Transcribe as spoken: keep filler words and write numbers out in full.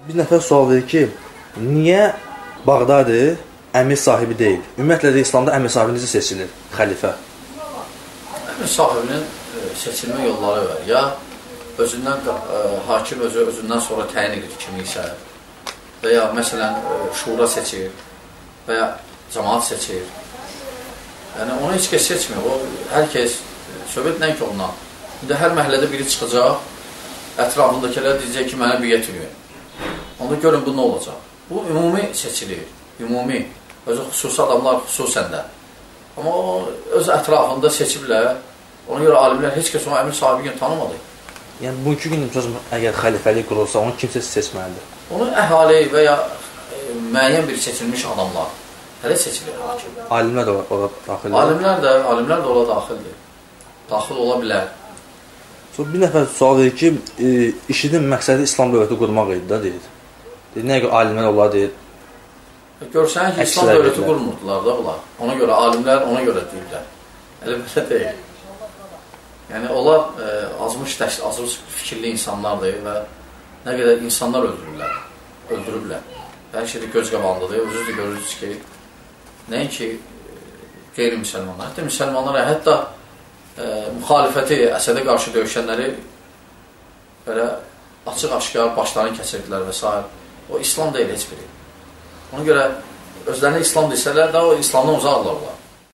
Bir nəfər sual verir ki, niyə Bağdadi əmir sahibi deyil? Ümumiyyətlə də İslamda əmir sahibi necə seçilir? Xəlifə. Əmir sahibinin seçilmə yolları var. Ya özündən, hakim özü özündən sonra təyin edir kimi isə və ya məsələn şura seçir və ya cəmaat seçir. Yəni onu heç kəs seçmir. O, hər kəs, söhbət nə ki ondan. İndi hər məhəllədə biri çıxacaq, ətrafındakilər deyəcək ki, mənə biyyət yürüyün. Onda görün bu nə olacaq? Bu ümumi seçilir. Ümumi. Özü xüsusi adamlar xüsusən də. Amma o öz ətrafında seçiblər. Ona görə alimlər heç kəs onu əmir sahibi gün tanımadı. Yəni bugünkü gün əgər xəlifəlik qurulsa, onu kimsə seçməlidir? Onu əhali və ya e, müəyyən bir seçilmiş adamlar hələ seçilir hakim. Alimlər də ora daxildir. Alimlər də, alimlər də ora daxildir. Daxil ola bilər. Sonra bir nəfər sual verir ki, e, işinin məqsədi İslam dövləti qurmaq idi da deyir. Deyir, nəyə görə alimlər onlar deyir? Görsən ki, İslam dövləti qurmurdular da bunlar. Ona görə alimlər ona görə deyirlər. Elə belə deyil. Yəni, onlar e, azmış, azmış fikirli insanlardır və nə qədər insanlar öldürürlər, öldürürlər. Hər şeydə göz qabağındadır. Özünüz də görürsünüz ki, nəinki qeyri-müsəlmanlar, hətta müsəlmanlara, hətta e, müxalifəti, Əsədə qarşı döyüşənləri belə açıq-aşkar başlarını kəsirdilər və s. O, İslam deyil heç biri. Ona görə özlərini İslam desələr də o İslamdan uzaqdırlar.